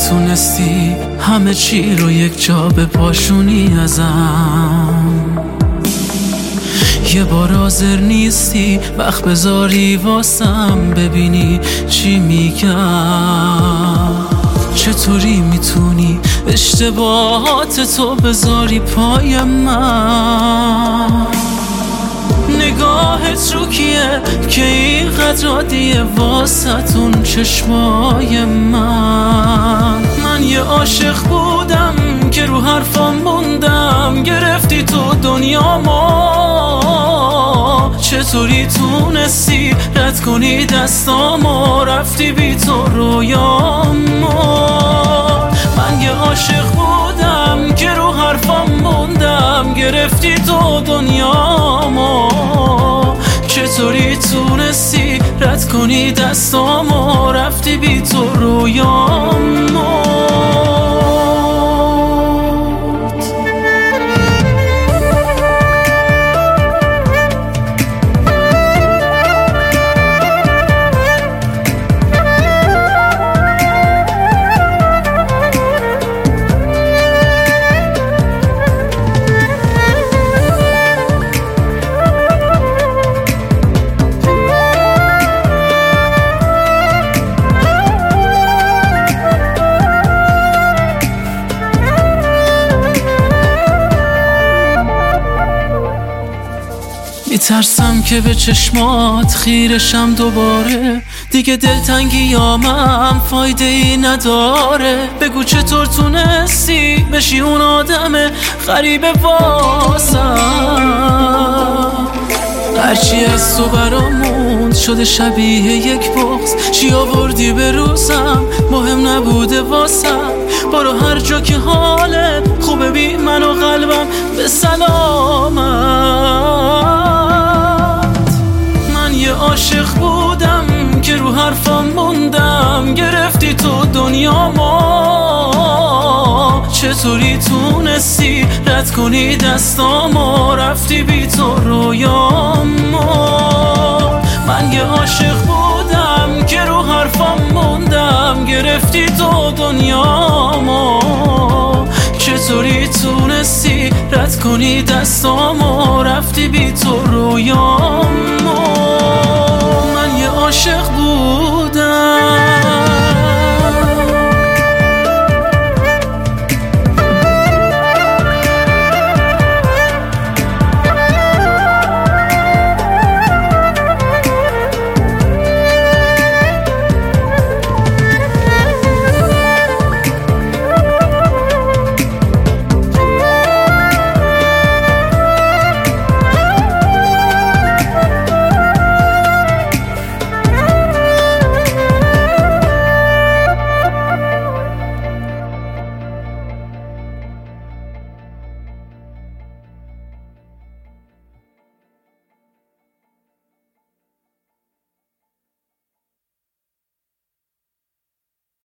میتونستی همه چی رو یک جا بپاشونی ازم، یه بار حاضر نیستی وقت بذاری واسم ببینی چی میگم. چطوری میتونی اشتباهات تو بذاری پای من؟ نگاهت رو کیه که اینقدر عادیه واسطون چشمای من یه عاشق بودم که رو حرفام موندم، گرفتی تو دنیامو. چطوری تونستی رد کنی دستامو، رفتی بی تو رویامو. من یه عاشق بودم که رو حرفام موندم، گرفتی تو دنیامو. چطوری تونستی رد کنی دستامو، رفتی بی تو رویامو. میترسم که به چشمات خیرشم دوباره، دیگه دلتنگیامم فایده ای نداره. بگو چطور تونستی بشی اون آدم غریب واسم؟ هرچی از تو برامون شده شبیه یک بغض، چی آوردی به روزم مهم نبوده واسم. برو هر جا که حالت خوبه بی من و قلبم به سلامت. من یه عاشق بودم که رو حرفام موندم، گرفتی تو دنیامو. چطوری تونستی رد کنی دستامو، رفتی بی تو رویامو. من یه عاشق بودم که رو حرفام موندم، گرفتی تو دنیامو. چطوری تونستی رد کنی دستامو، رفتی بی تو رویامو. من یه عاشق بودم